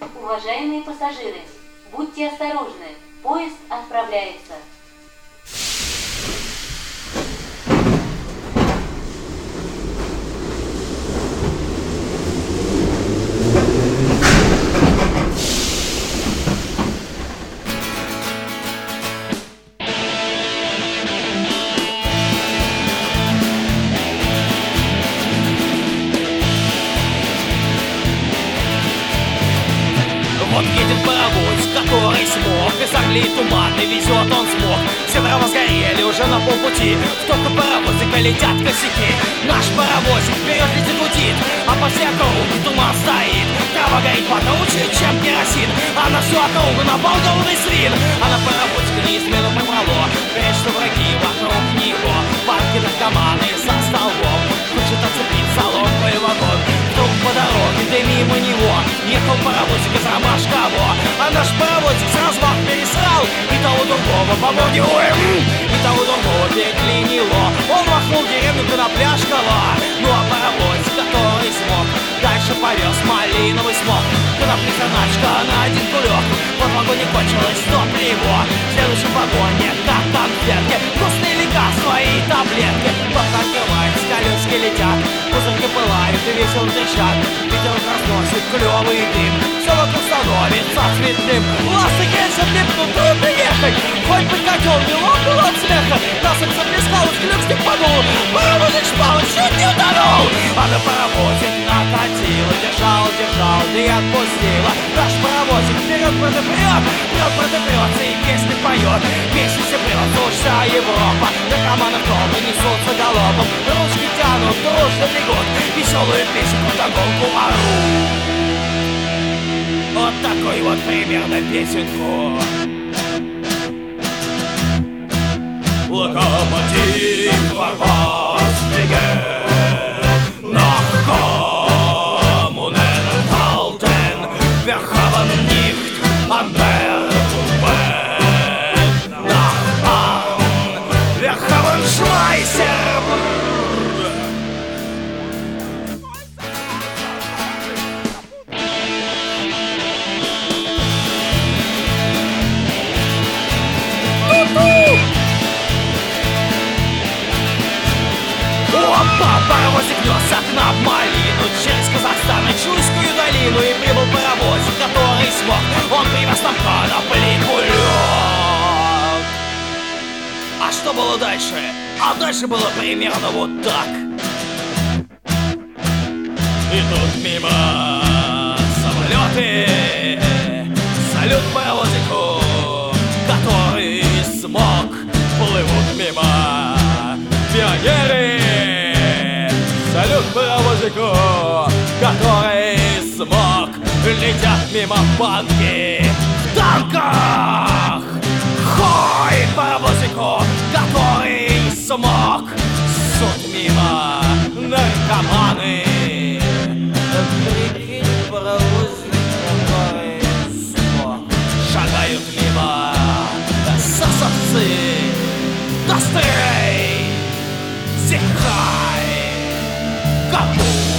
Уважаемые пассажиры, будьте осторожны, поезд отправляется. Вот едет паровоз, который смог, из Англии туманный везет он смог. Все дрова сгорели уже на полпути, в топку паровозика летят косяки. Наш паровозик вперед летит, гудит, а по всей округе туман стоит. Трава горит покруче, чем керосин, а на всю округу напал голодный свин. А на паровозик неизменно помало, что враги вокруг него. Банки наркоманы за столбом, хочет оцепить соломку и вагон. Вдруг по дороге, да мимо него ехал паровозик из Ромашково. А наш паровозик с размах пересрал и того другого по морде, и того другого переклинило. Он махнул деревню Конопляшкова, ну а паровозик, который смог, дальше повез малиновый смог. Конопля-заначка на один кулек, под вагоне кончилась, но при его в следующем вагоне, как конфетки, вкусные лекарства и таблетки. Плохо открывается, колески летят, пузырьки пылают и весело трещат. Ветер разносит клёвый дым, все вокруг становится цветным. Ласты рельсы липнут, трудно ехать, хоть бы котел мелом был от смеха. Насыпь плескалось, клюкстик подул, паровозик шпал, чуть не утонул. А на паровозик накатила, держал, да и отпустила. Наш паровозик вперед протопрет, протопрется и песни поет. Песни все прется вся Европа, наркоманы в толпы несутся галопом. Ручки тянут, дружно бегут, веселую песенку вдогонку орут. Вот такой вот примерно песенку. Локомотив ворвался в Веге, nach Kommunen halten, wir haben nicht an der Welt. Nachbarn, wir haben Schweizer. Паровозик нес окна в малину через Казахстан и Чуйскую долину. И прибыл паровозик, который смог, он привез нам конопли лед. А что было дальше? А дальше было примерно вот так. И тут мимо самолеты, салют паровозику, который смог, плывут мимо пионеры. Салют паровозику, который смог, летят мимо банки в танках. Хой паровозику, который смог, суд мимо наркоманы. Прикинь, паровозик, который смог, шагают мимо сосовцы, Дострей, Зихай, Капу.